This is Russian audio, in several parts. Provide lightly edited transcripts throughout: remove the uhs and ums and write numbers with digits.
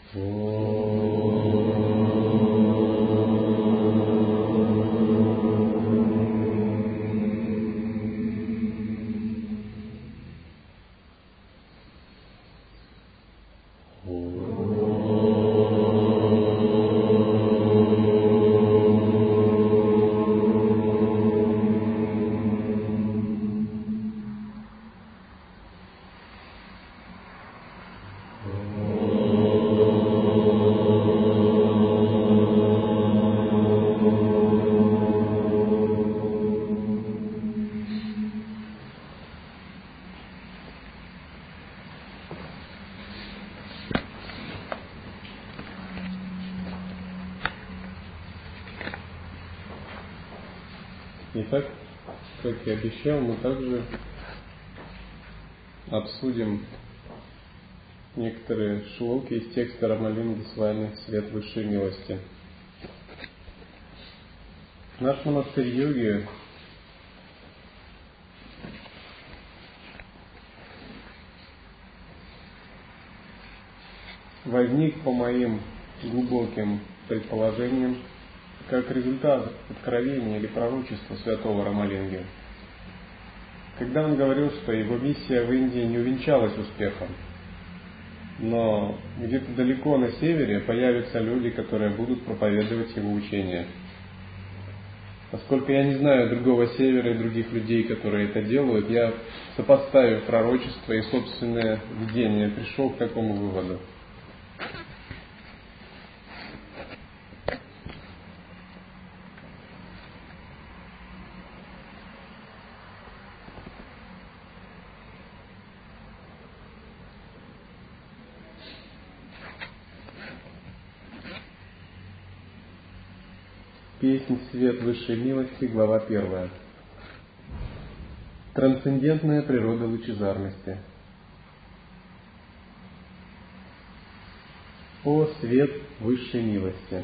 Итак, как и обещал, мы также обсудим некоторые шлоки из текста Рамалинги с вами «Свет высшей милости». Наш монастырь йоги возник по моим глубоким предположениям как результат откровения или пророчества святого Рамалинги, когда он говорил, что его миссия в Индии не увенчалась успехом, но где-то далеко на севере появятся люди, которые будут проповедовать его учение. Поскольку я не знаю другого севера и других людей, которые это делают, я, сопоставив пророчество и собственное видение, пришел к такому выводу. Песнь «Свет высшей милости», глава 1. Трансцендентная природа лучезарности. О свет высшей милости!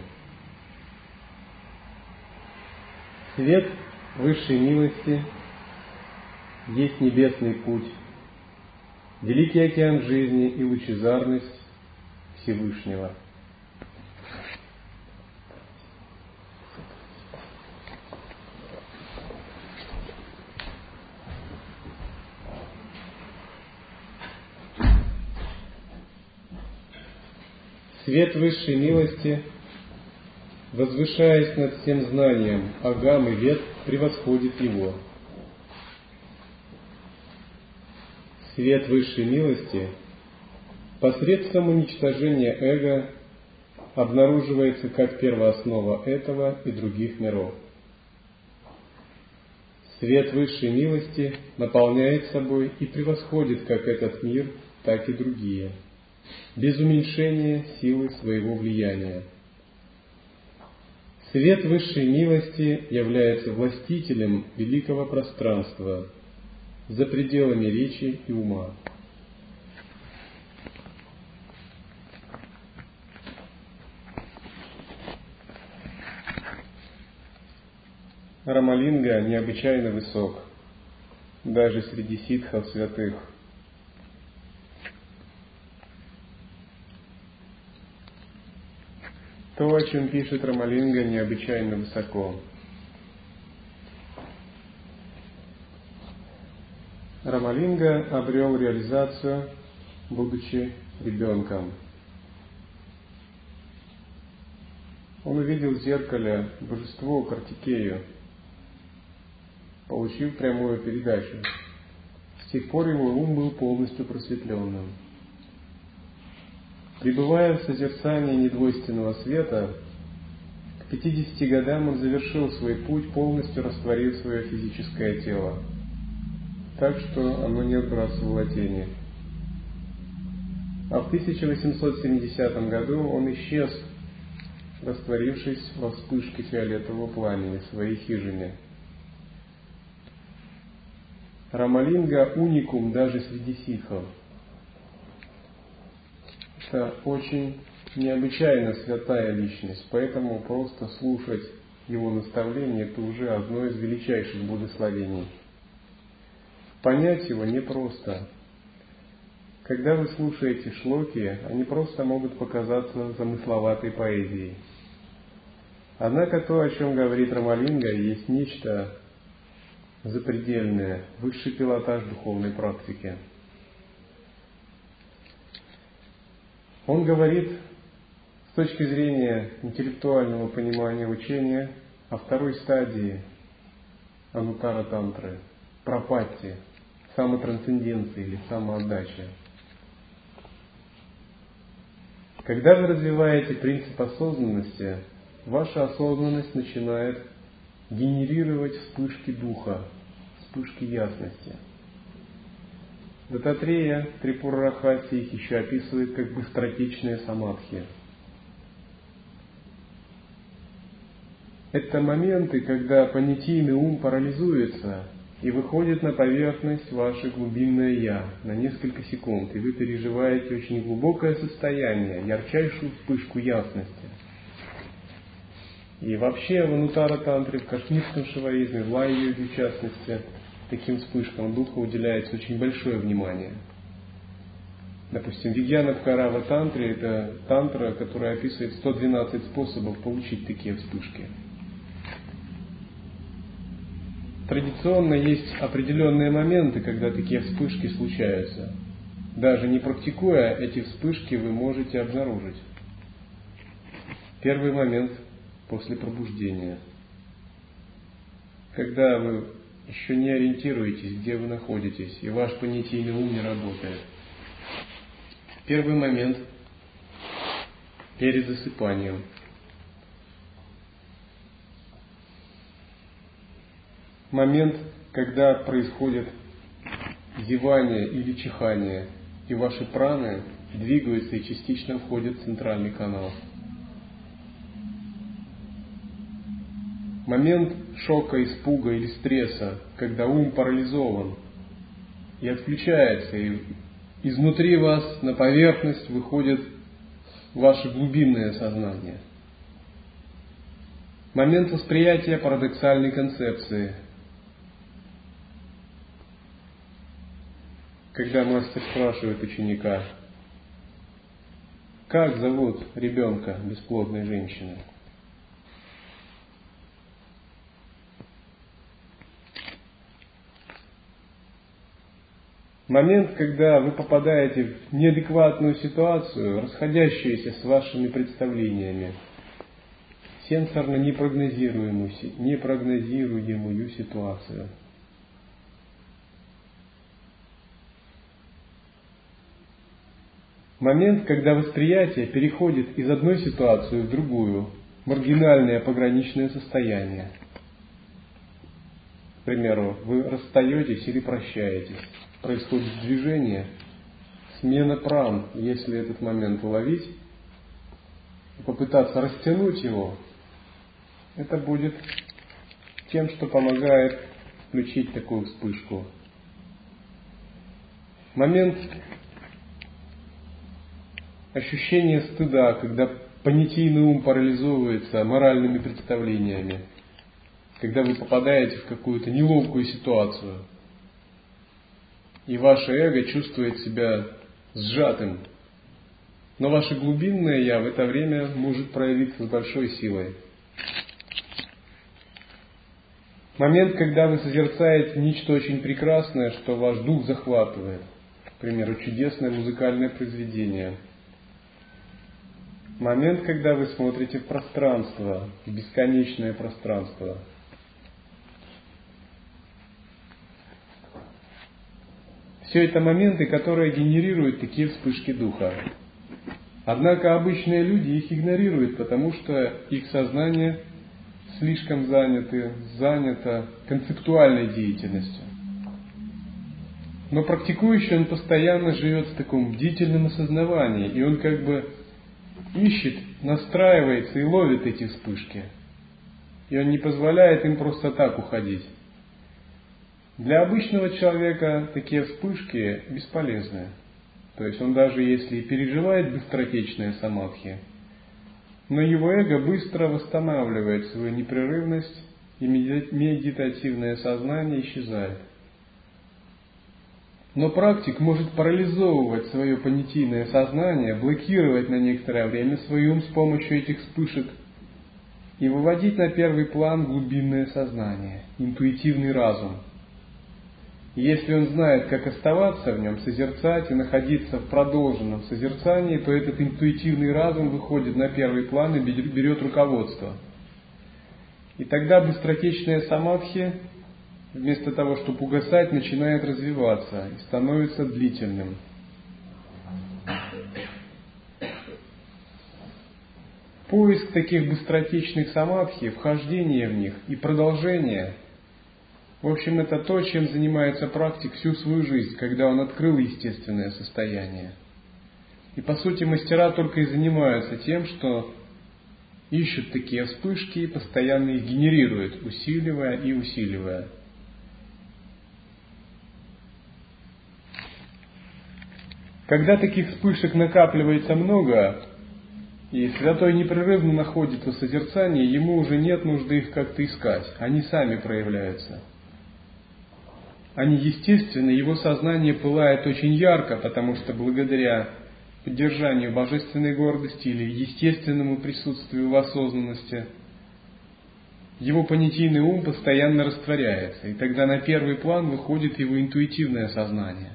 Свет высшей милости есть небесный путь, великий океан жизни и лучезарность Всевышнего. Свет высшей милости, возвышаясь над всем знанием, агам и вед, превосходит его. Свет высшей милости посредством уничтожения эго обнаруживается как первооснова этого и других миров. Свет высшей милости наполняет собой и превосходит как этот мир, так и другие, без уменьшения силы своего влияния. Свет высшей милости является властителем великого пространства за пределами речи и ума. Рамалинга необычайно высок, даже среди ситхов святых. То, о чем пишет Рамалинга, необычайно высоко. Рамалинга обрел реализацию, будучи ребенком. Он увидел в зеркале божество Картикею, получив прямую передачу. С тех пор его ум был полностью просветленным. Пребывая в созерцании недвойственного света, к 50 годам он завершил свой путь, полностью растворив свое физическое тело, так что оно не отбрасывало тени. А в 1870 году он исчез, растворившись во вспышке фиолетового пламени в своей хижине. Рамалинга уникум даже среди ситхов. Это очень необычайно святая личность, поэтому просто слушать его наставления — это уже одно из величайших благословений. Понять его непросто. Когда вы слушаете шлоки, они просто могут показаться замысловатой поэзией. Однако то, о чем говорит Рамалинга, есть нечто запредельное, высший пилотаж духовной практики. Он говорит с точки зрения интеллектуального понимания учения о второй стадии анутара тантры, прапатти, самотрансценденции или самоотдачи. Когда вы развиваете принцип осознанности, ваша осознанность начинает генерировать вспышки духа, вспышки ясности. Даттатрея Трипура-Рахаси их еще описывает как быстротечные самадхи. Это моменты, когда понятийный ум парализуется и выходит на поверхность ваше глубинное «Я» на несколько секунд, и вы переживаете очень глубокое состояние, ярчайшую вспышку ясности. И вообще в анутара-тантре, в кашмирском шиваизме, в лай-йоге в частности, таким вспышкам духа уделяется очень большое внимание. Допустим, Вигьяна-Бхарава-тантре – это тантра, которая описывает 112 способов получить такие вспышки. Традиционно есть определенные моменты, когда такие вспышки случаются. Даже не практикуя, эти вспышки вы можете обнаружить. Первый момент после пробуждения. Когда вы еще не ориентируетесь, где вы находитесь, и ваш понятийный ум не работает. Первый момент перед засыпанием. Момент, когда происходит зевание или чихание, и ваши праны двигаются и частично входят в центральный канал. Момент шока, испуга или стресса, когда ум парализован и отключается, и изнутри вас на поверхность выходит ваше глубинное сознание. Момент восприятия парадоксальной концепции, когда мастер спрашивает ученика: как зовут ребенка бесплодной женщины? Момент, когда вы попадаете в неадекватную ситуацию, расходящуюся с вашими представлениями, сенсорно непрогнозируемую ситуацию. Момент, когда восприятие переходит из одной ситуации в другую, маргинальное пограничное состояние. К примеру, вы расстаетесь или прощаетесь. Происходит движение, смена пран, если этот момент уловить, и попытаться растянуть его, это будет тем, что помогает включить такую вспышку. Момент ощущения стыда, когда понятийный ум парализовывается моральными представлениями, когда вы попадаете в какую-то неловкую ситуацию, и ваше эго чувствует себя сжатым. Но ваше глубинное «Я» в это время может проявиться с большой силой. Момент, когда вы созерцаете нечто очень прекрасное, что ваш дух захватывает. К примеру, чудесное музыкальное произведение. Момент, когда вы смотрите в пространство, в бесконечное пространство. Все это моменты, которые генерируют такие вспышки духа. Однако обычные люди их игнорируют, потому что их сознание слишком занято концептуальной деятельностью. Но практикующий, он постоянно живет в таком бдительном осознавании, и он как бы ищет, настраивается и ловит эти вспышки. И он не позволяет им просто так уходить. Для обычного человека такие вспышки бесполезны. То есть он даже если переживает быстротечные самадхи, но его эго быстро восстанавливает свою непрерывность, и медитативное сознание исчезает. Но практик может парализовывать свое понятийное сознание, блокировать на некоторое время свой ум с помощью этих вспышек и выводить на первый план глубинное сознание, интуитивный разум. И если он знает, как оставаться в нем, созерцать и находиться в продолженном созерцании, то этот интуитивный разум выходит на первый план и берет руководство. И тогда быстротечная самадхи, вместо того, чтобы угасать, начинает развиваться и становится длительным. Поиск таких быстротечных самадхи, вхождение в них и продолжение, в общем, это то, чем занимается практик всю свою жизнь, когда он открыл естественное состояние. И по сути мастера только и занимаются тем, что ищут такие вспышки и постоянно их генерируют, усиливая и усиливая. Когда таких вспышек накапливается много, и святой непрерывно находится в созерцании, ему уже нет нужды их как-то искать, они сами проявляются. Они естественны, его сознание пылает очень ярко, потому что благодаря поддержанию божественной гордости или естественному присутствию в осознанности, его понятийный ум постоянно растворяется, и тогда на первый план выходит его интуитивное сознание.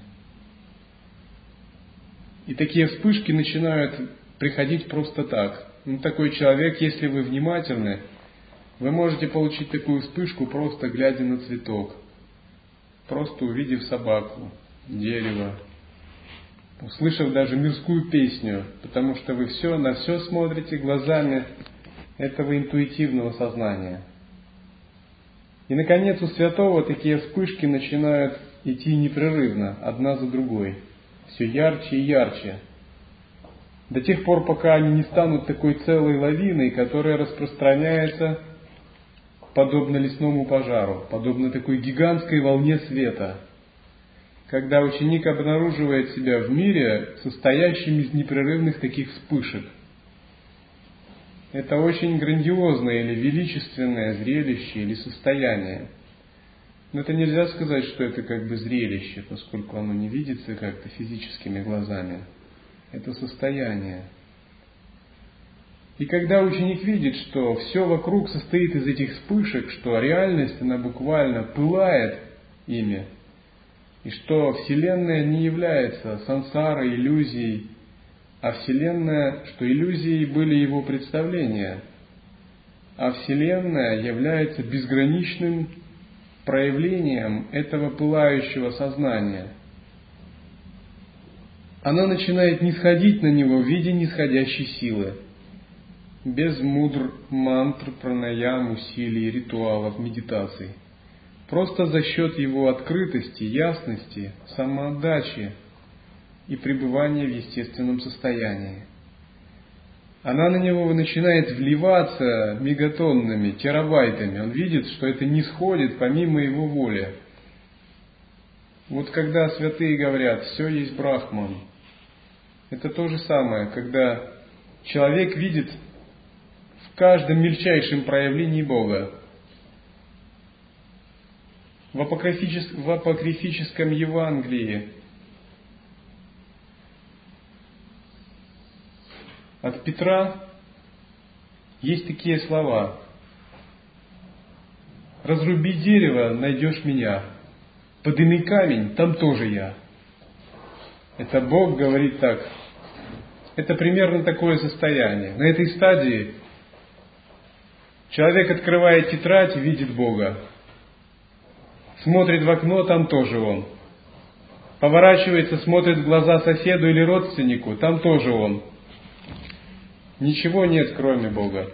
И такие вспышки начинают приходить просто так. Такой человек, если вы внимательны, вы можете получить такую вспышку, просто глядя на цветок, просто увидев собаку, дерево, услышав даже мирскую песню, потому что вы на все смотрите глазами этого интуитивного сознания. И, наконец, у святого такие вспышки начинают идти непрерывно, одна за другой, все ярче и ярче, до тех пор, пока они не станут такой целой лавиной, которая распространяется подобно лесному пожару, подобно такой гигантской волне света, когда ученик обнаруживает себя в мире, состоящем из непрерывных таких вспышек. Это очень грандиозное или величественное зрелище или состояние. Но это нельзя сказать, что это как бы зрелище, поскольку оно не видится как-то физическими глазами. Это состояние. И когда ученик видит, что все вокруг состоит из этих вспышек, что реальность, она буквально пылает ими, и что Вселенная не является сансарой, иллюзией, а Вселенная, что иллюзией были его представления, а Вселенная является безграничным проявлением этого пылающего сознания. Она начинает нисходить на него в виде нисходящей силы, без мудр, мантр, пранаям, усилий, ритуалов, медитаций. Просто за счет его открытости, ясности, самоотдачи и пребывания в естественном состоянии. Она на него начинает вливаться мегатоннами, терабайтами. Он видит, что это не сходит помимо его воли. Вот когда святые говорят «все есть Брахман», это то же самое, когда человек видит в каждом мельчайшем проявлении Бога. В апокрифическом Евангелии от Петра есть такие слова: «Разруби дерево, найдешь меня, подыми камень, там тоже я». Это Бог говорит так. Это примерно такое состояние. На этой стадии человек открывает тетрадь и видит Бога. Смотрит в окно, там тоже Он. Поворачивается, смотрит в глаза соседу или родственнику, там тоже Он. Ничего нет, кроме Бога.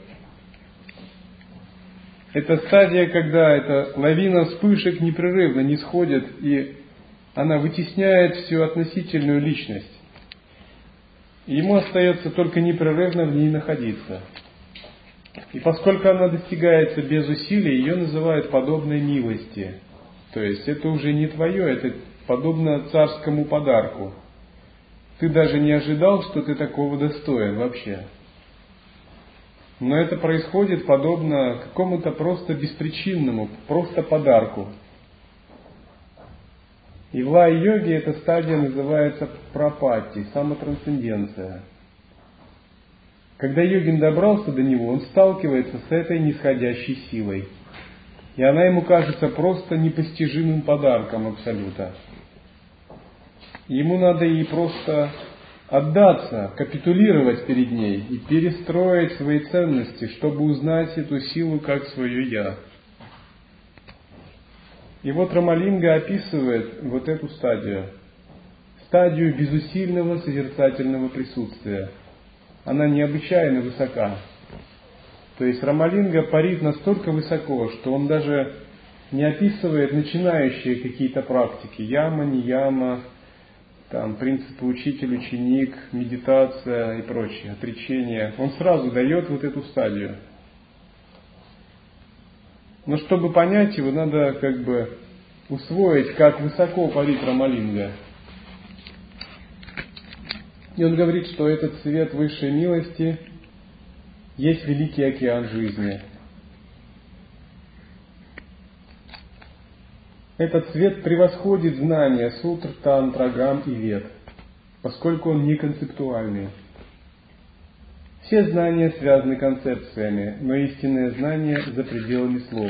Это стадия, когда эта лавина вспышек непрерывно нисходит, и она вытесняет всю относительную личность. И ему остается только непрерывно в ней находиться. И поскольку она достигается без усилий, ее называют подобной милости. То есть это уже не твое, это подобно царскому подарку. Ты даже не ожидал, что ты такого достоин вообще. Но это происходит подобно какому-то просто беспричинному, просто подарку. И в лай-йоге эта стадия называется прапати, самотрансценденция. Когда йогин добрался до него, он сталкивается с этой нисходящей силой. И она ему кажется просто непостижимым подарком Абсолюта. Ему надо ей просто отдаться, капитулировать перед ней и перестроить свои ценности, чтобы узнать эту силу как свое «я». И вот Рамалинга описывает вот эту стадию. Стадию безусильного созерцательного присутствия. Она необычайно высока. То есть Рамалинга парит настолько высоко, что он даже не описывает начинающие какие-то практики. Яма, не яма, там, принципы учитель-ученик, медитация и прочее, отречение. Он сразу дает вот эту стадию. Но чтобы понять его, надо как бы усвоить, как высоко парит Рамалинга. И он говорит, что этот свет высшей милости есть великий океан жизни. Этот свет превосходит знания сутр, тантр, агам и вед, поскольку он не концептуальный. Все знания связаны концепциями, но истинное знание за пределами слов.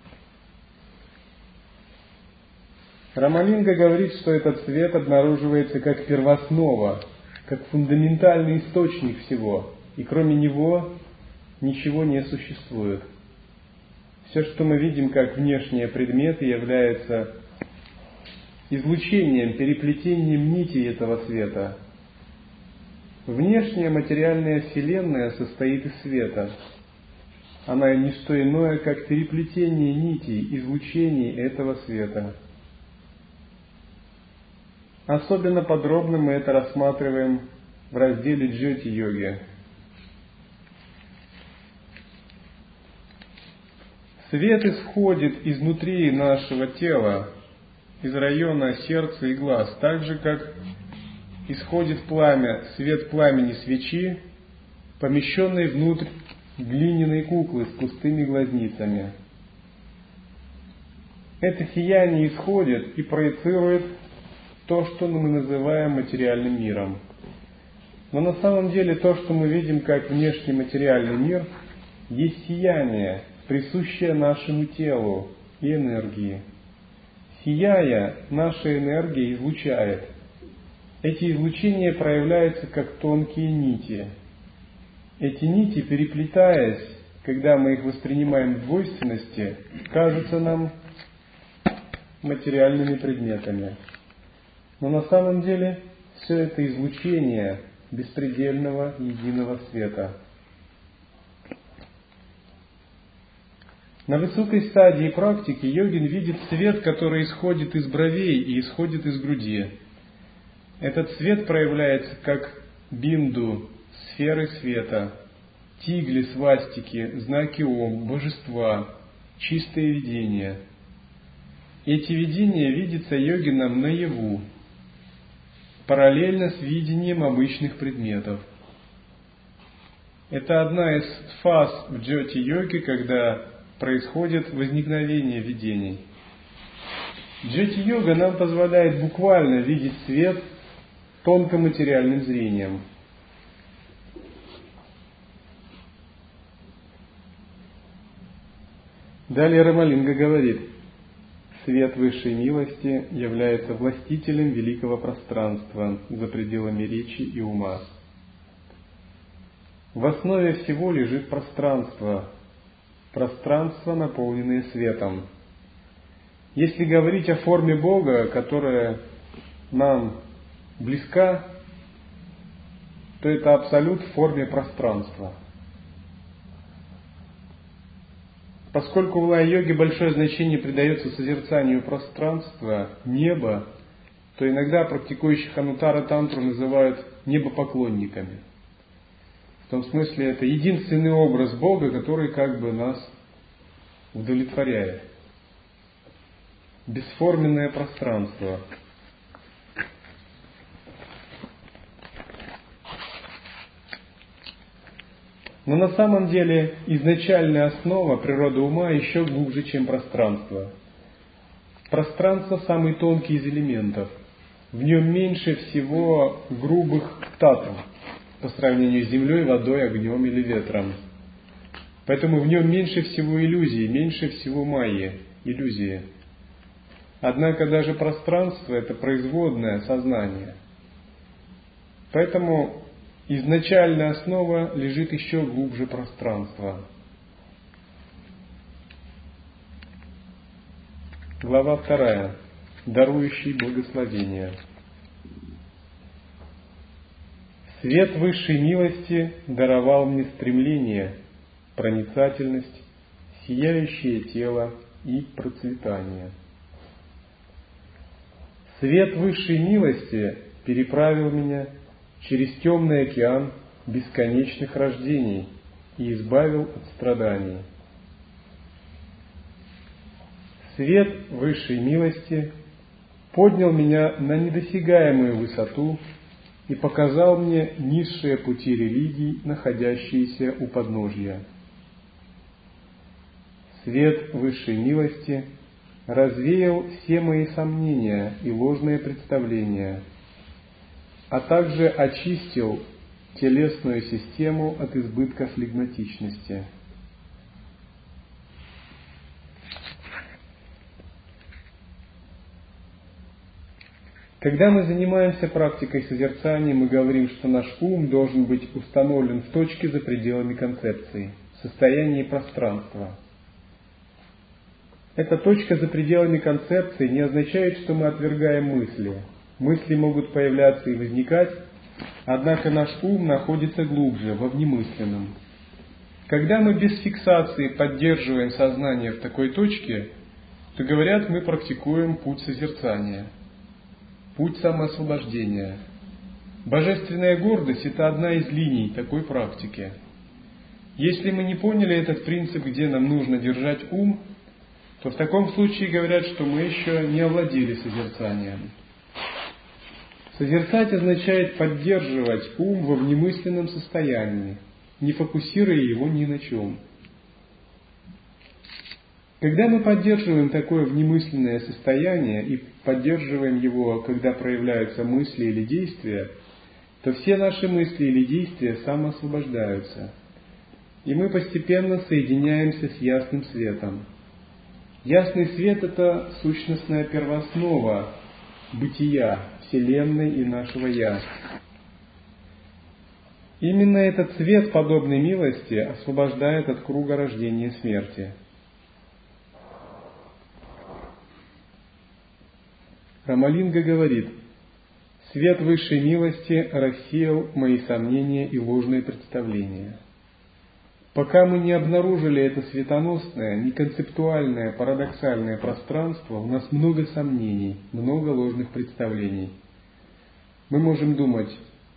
Рамалинга говорит, что этот свет обнаруживается как первоснова, как фундаментальный источник всего, и кроме него ничего не существует. Все, что мы видим как внешние предметы, является излучением, переплетением нитей этого света. Внешняя материальная вселенная состоит из света. Она не что иное, как переплетение нитей, излучений этого света. Особенно подробно мы это рассматриваем в разделе Джьоти-йоги. Свет исходит изнутри нашего тела, из района сердца и глаз, так же, как исходит пламя, свет пламени свечи, помещенной внутрь глиняной куклы с пустыми глазницами. Это сияние исходит и проецирует то, что мы называем материальным миром. Но на самом деле то, что мы видим как внешний материальный мир, есть сияние, присущее нашему телу и энергии. Сияя, наша энергия излучает. Эти излучения проявляются как тонкие нити. Эти нити, переплетаясь, когда мы их воспринимаем в двойственности, кажутся нам материальными предметами. Но на самом деле все это излучение беспредельного единого света. На высокой стадии практики йогин видит свет, который исходит из бровей и исходит из груди. Этот свет проявляется как бинду, сферы света, тигли, свастики, знаки ом, божества, чистые видения. Эти видения видятся йогином наяву, параллельно с видением обычных предметов. Это одна из фаз в джьоти-йоге, когда происходит возникновение видений. Джьоти-йога нам позволяет буквально видеть свет тонкоматериальным зрением. Далее Рамалинга говорит: свет высшей милости является властителем великого пространства за пределами речи и ума. В основе всего лежит пространство, наполненное светом. Если говорить о форме Бога, которая нам близка, то это абсолют в форме пространства. Поскольку в лай-йоге большое значение придается созерцанию пространства, неба, то иногда практикующих анутара-тантру называют небопоклонниками. В том смысле, это единственный образ Бога, который как бы нас удовлетворяет. Бесформенное пространство. Но на самом деле изначальная основа природы ума еще глубже, чем пространство. Пространство самый тонкий из элементов. В нем меньше всего грубых татв по сравнению с землей, водой, огнем или ветром. Поэтому в нем меньше всего иллюзий, меньше всего майи, иллюзии. Однако даже пространство – это производное сознание. Поэтому изначальная основа лежит еще глубже пространства. Глава 2. Дарующий благословение. Свет высшей милости даровал мне стремление, проницательность, сияющее тело и процветание. Свет высшей милости переправил меня через темный океан бесконечных рождений и избавил от страданий. Свет высшей милости поднял меня на недосягаемую высоту и показал мне низшие пути религий, находящиеся у подножья. Свет высшей милости развеял все мои сомнения и ложные представления, а также очистил телесную систему от избытка флегматичности. Когда мы занимаемся практикой созерцания, мы говорим, что наш ум должен быть установлен в точке за пределами концепции, в состоянии пространства. Эта точка за пределами концепции не означает, что мы отвергаем мысли. Мысли могут появляться и возникать, однако наш ум находится глубже, во внемысленном. Когда мы без фиксации поддерживаем сознание в такой точке, то, говорят, мы практикуем путь созерцания, путь самоосвобождения. Божественная гордость – это одна из линий такой практики. Если мы не поняли этот принцип, где нам нужно держать ум, то в таком случае говорят, что мы еще не овладели созерцанием. Созерцать означает поддерживать ум во внемысленном состоянии, не фокусируя его ни на чем. Когда мы поддерживаем такое внемысленное состояние и поддерживаем его, когда проявляются мысли или действия, то все наши мысли или действия самоосвобождаются, и мы постепенно соединяемся с ясным светом. Ясный свет – это сущностная первооснова бытия, Вселенной и нашего Я. Именно этот свет, подобный милости, освобождает от круга рождения и смерти. Рамалинга говорит: «Свет высшей милости рассеял мои сомнения и ложные представления». Пока мы не обнаружили это светоносное, неконцептуальное, парадоксальное пространство, у нас много сомнений, много ложных представлений. Мы можем думать,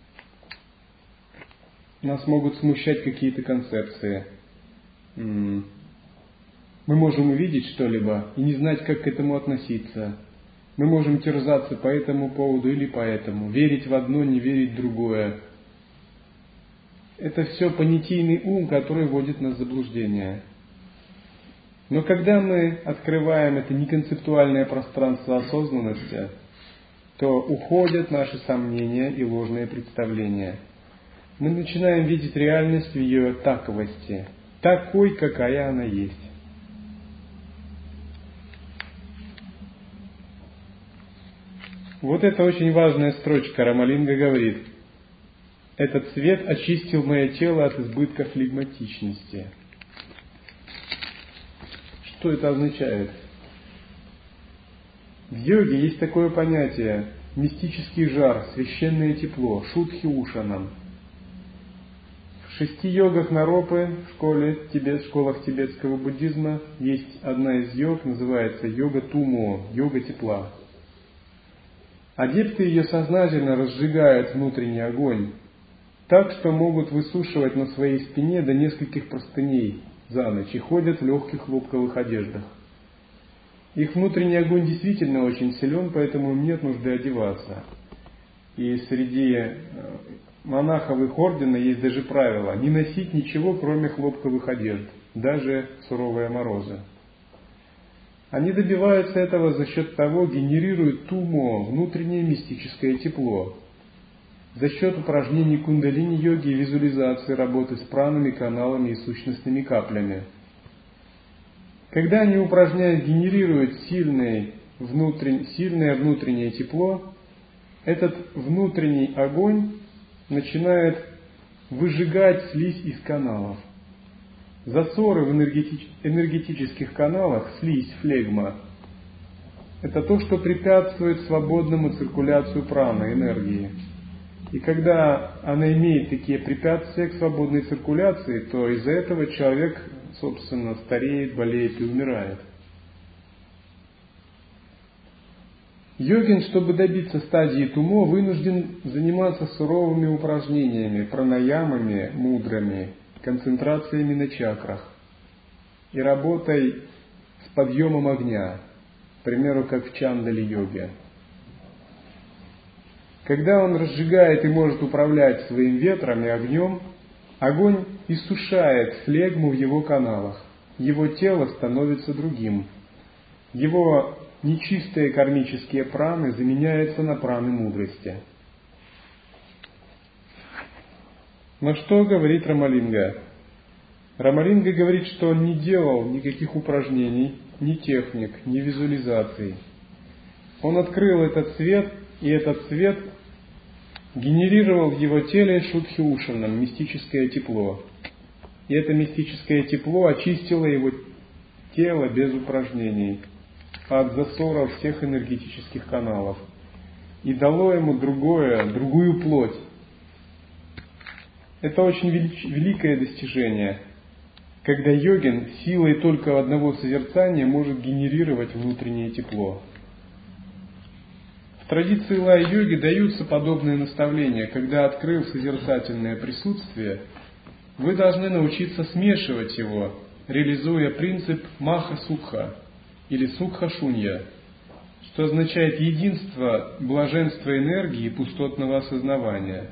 нас могут смущать какие-то концепции. Мы можем увидеть что-либо и не знать, как к этому относиться. Мы можем терзаться по этому поводу или по этому, верить в одно, не верить в другое. Это все понятийный ум, который вводит нас в заблуждение. Но когда мы открываем это неконцептуальное пространство осознанности, то уходят наши сомнения и ложные представления. Мы начинаем видеть реальность в ее таковости, такой, какая она есть. Вот это очень важная строчка. Рамалинга говорит: «Этот свет очистил мое тело от избытка флегматичности». Что это означает? В йоге есть такое понятие – мистический жар, священное тепло, шудхи-ушанам. В 6 йогах Наропы, в школах тибетского буддизма, есть одна из йог, называется йога тумо, йога тепла. Адепты ее сознательно разжигают внутренний огонь, так что могут высушивать на своей спине до нескольких простыней за ночь и ходят в легких хлопковых одеждах. Их внутренний огонь действительно очень силен, поэтому им нет нужды одеваться. И среди монахов их ордена есть даже правило не носить ничего, кроме хлопковых одежд, даже в суровые морозы. Они добиваются этого за счет того, генерируют тумо, внутреннее мистическое тепло, за счет упражнений кундалини-йоги и визуализации работы с пранами, каналами и сущностными каплями. Когда они, упражняясь, генерируют сильное внутреннее тепло, этот внутренний огонь начинает выжигать слизь из каналов. Засоры в энергетических каналах, слизь, флегма, это то, что препятствует свободному циркуляцию праны, энергии. И когда она имеет такие препятствия к свободной циркуляции, то из-за этого человек, собственно, стареет, болеет и умирает. Йогин, чтобы добиться стадии тумо, вынужден заниматься суровыми упражнениями, пранаямами, мудрами, концентрациями на чакрах и работой с подъемом огня, к примеру, как в чандали-йоге. Когда он разжигает и может управлять своим ветром и огнем, огонь иссушает флегму в его каналах, его тело становится другим, его нечистые кармические праны заменяются на праны мудрости. Но что говорит Рамалинга? Рамалинга говорит, что он не делал никаких упражнений, ни техник, ни визуализаций. Он открыл этот свет, и этот свет генерировал в его теле шудхи-ушанам, мистическое тепло. И это мистическое тепло очистило его тело без упражнений от засоров всех энергетических каналов и дало ему другую плоть. Это очень великое достижение, когда йогин силой только одного созерцания может генерировать внутреннее тепло. В традиции лай-йоги даются подобные наставления, когда, открыв созерцательное присутствие, вы должны научиться смешивать его, реализуя принцип маха-сукха или сукха-шунья, что означает единство, блаженство энергии и пустотного осознавания.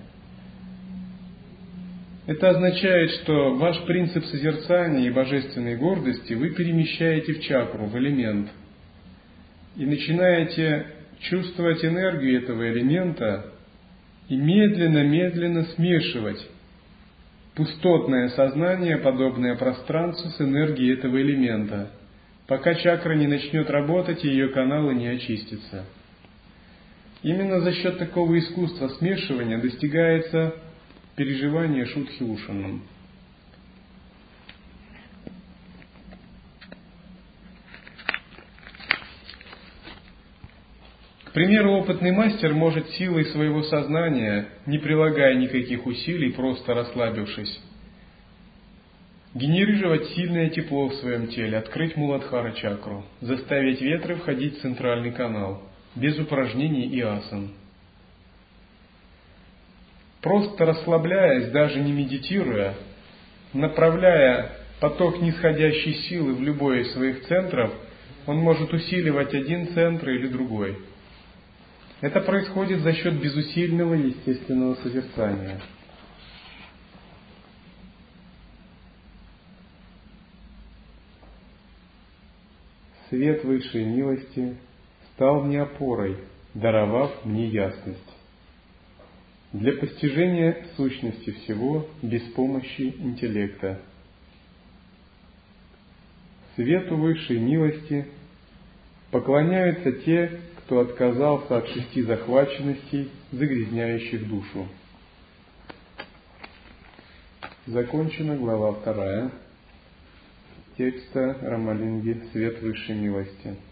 Это означает, что ваш принцип созерцания и божественной гордости вы перемещаете в чакру, в элемент, и начинаете чувствовать энергию этого элемента и медленно-медленно смешивать пустотное сознание, подобное пространству, с энергией этого элемента, пока чакра не начнет работать и ее каналы не очистятся. Именно за счет такого искусства смешивания достигается переживание шудхи-ушанам. К примеру, опытный мастер может силой своего сознания, не прилагая никаких усилий, просто расслабившись, генерировать сильное тепло в своем теле, открыть муладхара чакру, заставить ветры входить в центральный канал, без упражнений и асан. Просто расслабляясь, даже не медитируя, направляя поток нисходящей силы в любой из своих центров, он может усиливать один центр или другой. Это происходит за счет безусильного естественного созерцания. Свет высшей милости стал мне опорой, даровав мне ясность для постижения сущности всего без помощи интеллекта. Свету высшей милости поклоняются те, кто отказался от 6 захваченностей, загрязняющих душу. Закончена глава 2 текста Рамалинги «Свет высшей милости».